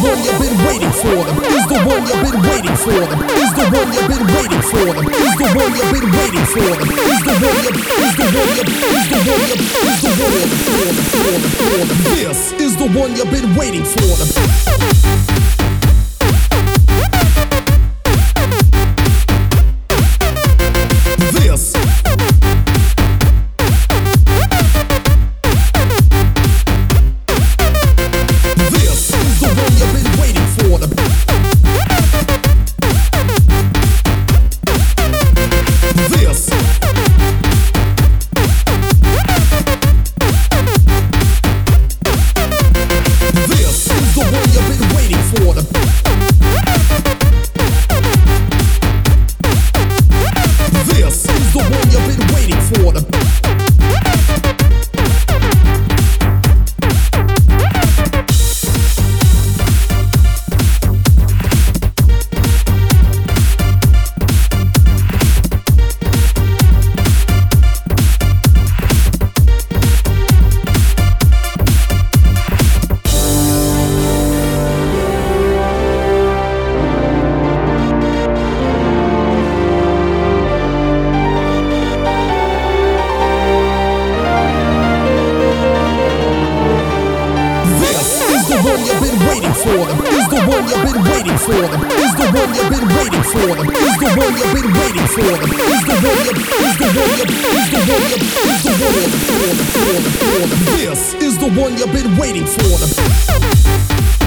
one you've been waiting for them. Is the one you've been waiting for them. Is the one you've been waiting for them. Is the one you've been waiting for them. Is the one you is the one you is the one you is the one you for them. This is the one you've been waiting for them. For them is the one you've been waiting for them is the one you've been waiting for them is the one you've been waiting for them is the one you is the one you is the one you is the one you for them. This is the one you've been waiting for them.